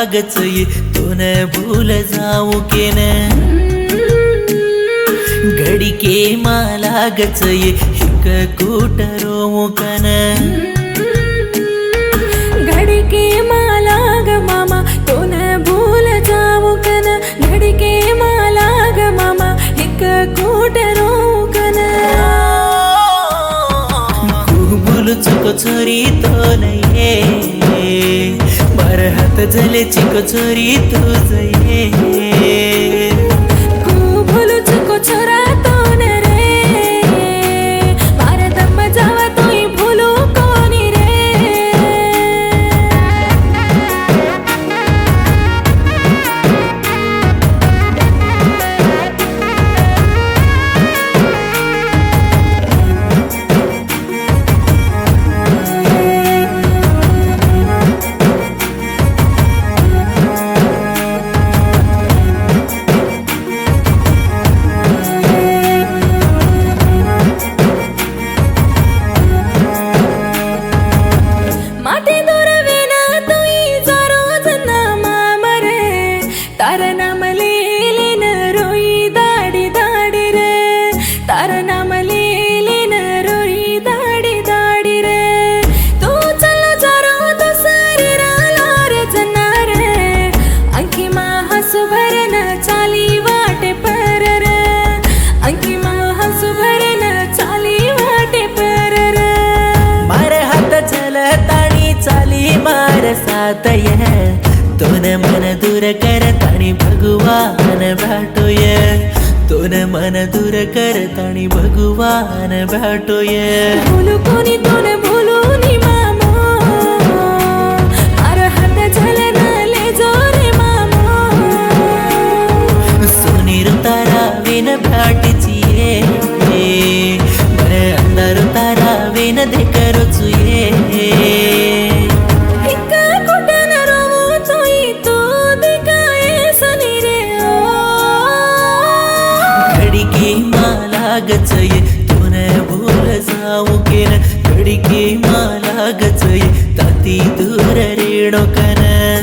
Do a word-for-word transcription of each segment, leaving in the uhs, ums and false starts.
लागच ये तोन भूल जाऊ के न घड़ी के मालागच ये हिक कूटरो मुकन घड़ी के मालाग मामा तोन भूल जाऊ कन घड़ी के मालाग मामा हिक कूटरो कन भूल चुको छोरी तो नहीं मर हात झले चिको छोरी तुझ ये भूल चुको छोरा तो न रे मारे दम जावा तो ही भूलू कोनी रे तारा नाम लेले न रोई दाड़ी दाड़ी रे तारा नाम लेले न रोई दाड़ी दाड़ी रे तू चलो जरो तो सारी रालार जना रे अंकी माँ हंसु भरन चाली वाटे पर रे अंकी माँ हंसु भरन चाली वाटे पर रे मारे हात चल ताणी चाली मार साथ ये तोन मन दूर कर ताणी भगवान भेटोय तोन मन दूर कर ताणी भगवान भेटोय भूलू कोनी तोन भूलू नी मामो मार हात झलन ले जो रे मामो सोनीर तारा विन भेटचिये मरे अंधार तारा विन देखरो चुये लागच ये तोन भूल जाऊ के न घड़ी के मालागच ये ताती दूर रेणो कन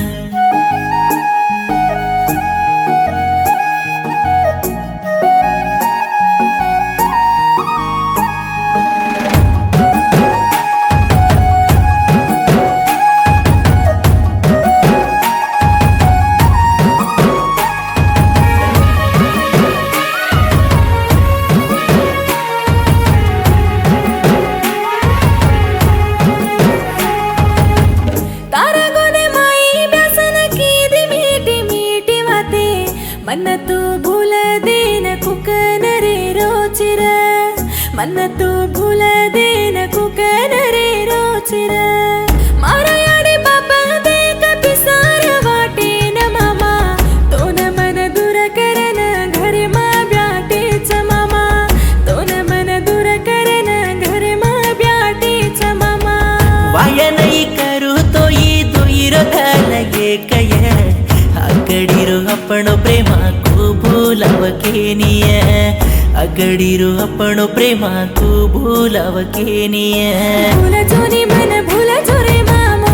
मन तू भूल देन कुकन रे रोचिर मन तू भूल देन कुकन रे रोचिर मारा याडे बाबा दे कपिसार वाटे न मामा तोन मन दूर करन घर मा ब्याटे च मामा तोन मन दूर करन घर मा ब्याटे च मामा वाय नहीं करू तो ये दुईर लगे कय अगडीरो आपण प्रेमा को भूलाव केनिय अगडीरो आपण प्रेमा को भूलाव केनिय भूल जोनी मन भूल जोरे मामो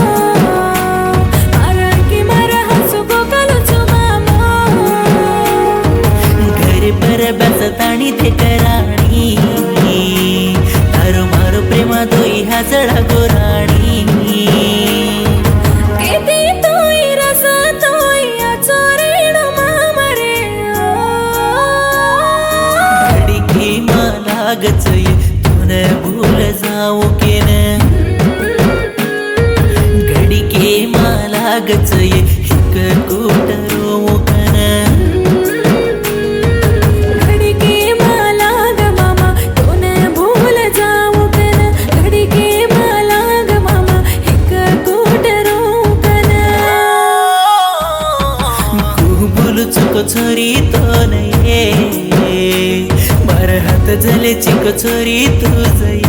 मारा की मारा हंसु को कलु छु मामो घर पर बसताणी ते कराणी तारो मारो प्रेमा दोई हसड़ा गोराणी लागच ये तोन भूल जाऊ के न घड़ी के मालागच ये हिक कूटरो मुकन घड़ी के मालाग मामा तोन भूल जाऊ कन घड़ी के मालाग मामा हिक कूटरो कन भूल चुको छोरी तो नहीं मर हात झले चिको छोरी तुझ